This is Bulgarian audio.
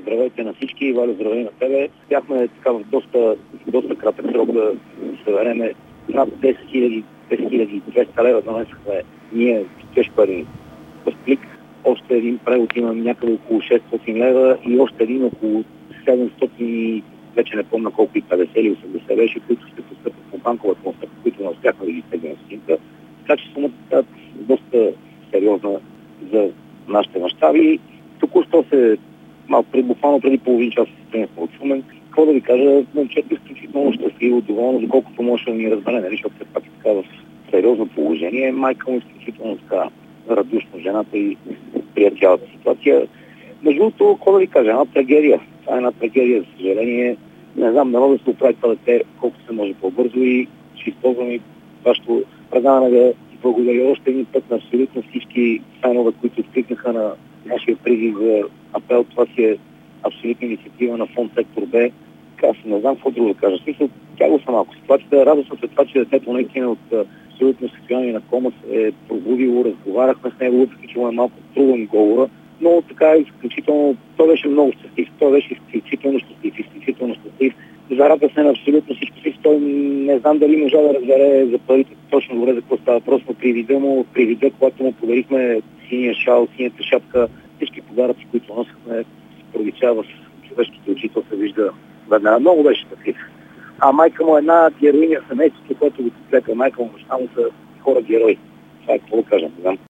здравейте на всички, Валю, здравей на тебе. Бяхме така в доста кратък срок да събереме над 10 200 лева, донесахме ние кеш пари в плик. Още един превод имам някъде около 600 лева и още един около 700, вече не помня колко, и 50 или 80 беше, които ще постъпят по банковата конструктор, които не успяхме да ги стегнем в снимка. Така че сумата е доста сериозна за нашите мащаби. Току-що буквално преди половин час се тръгнахме от Шумен. Какво да ви кажа, момчето е изключително щастливо, доволно, доколкото може да ни разбере, нали, защото все пак е така в сериозно положение. Майка му е изключително така радушно, жената и при цялата ситуация. Между другото, какво да ви кажа, една трагедия. Това е една трагедия, за съжаление. Не знам, не мога да се оправи това дете колкото се може по-бързо и ще използвам и вашето предаване да благодаря още един път на абсолютно всички фенове, които откликнаха на нашия призив за апел. Това си е абсолютна инициатива на фонд Сектор Б. Аз не знам какво друго да кажа. В смисъл, тяго са малко. Ситуацията, радостно се това, че детето наистина от абсолютно състояние на кома е пробудило, разговаряхме с него, въпреки че му е малко труден говора, но така изключително, той беше много щастлив. Той беше изключително щастлив. Зарадва се на абсолютно всичко си. Той не знам дали можа да разбере за парите точно добре за какво става. Просто при вида, когато му подарихме синия шал, синята шапка, всички подаръци, които носихме, се проличава в човешките очи, то се вижда веднага. Много беше щастлив. А майка му е една героиня в семейството, което го подкрепя. Майка му, баща му са хора герои. Това е какво да кажем, не знам.